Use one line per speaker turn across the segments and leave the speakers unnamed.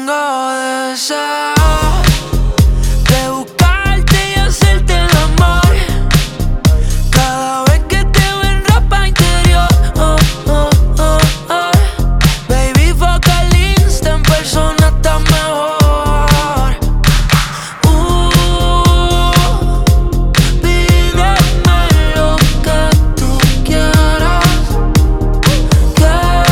tengo deseo de buscarte y hacerte el amor. Cada vez que te veo en ropa interior, baby, focaliza, en persona está mejor. Pídeme lo que tú quieras, que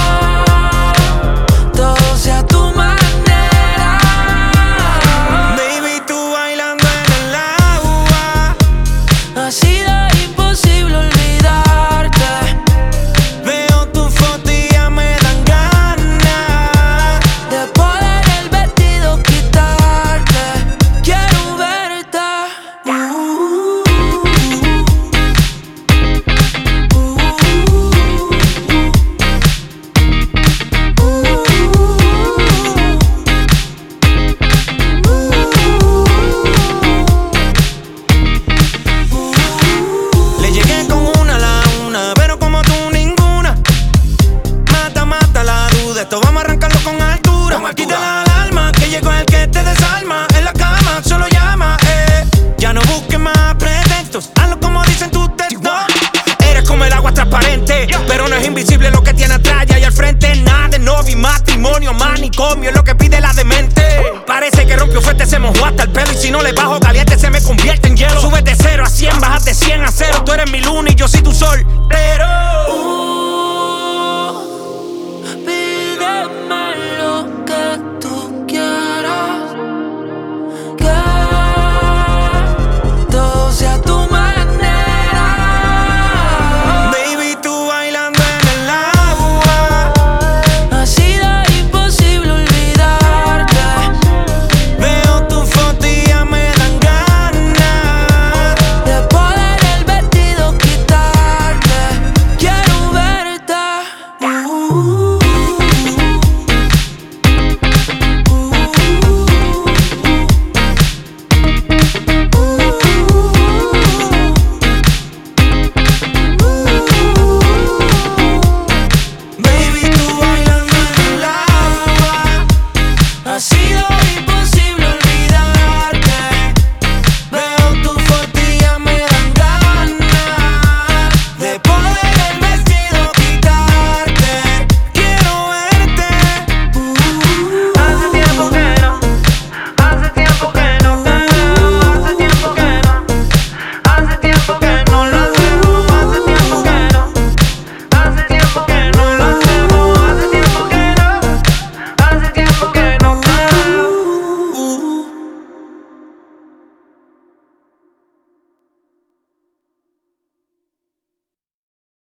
todo sea a tu manera.
Baby, tú bailando en el agua,
Ha sido imposible olvidarte.
veo tu foto y ya me dan ganas
De poder el vestido quitarte. Quiero verte.
Le llegué con una a la una, pero como tú ninguna. Mata, mata la duda, esto vamos a arrancarlo con altura. Quita la alarma, que llegó el que te desarma. En la cama, solo llama, Ya no busques más pretextos, hazlo como dicen tus textos. Eres como el agua transparente, pero no es invisible lo que tiene atrás y al frente. Nada de novio y matrimonio, manicomio es lo que pide la demente. Parece que rompió fuerte, se mojó hasta el pelo. Y si no le bajo caliente, se me convierte en hielo. Sube de 0 a 100, bajas de 100 a 0. Tú eres mi luna y yo soy tu sol. Pero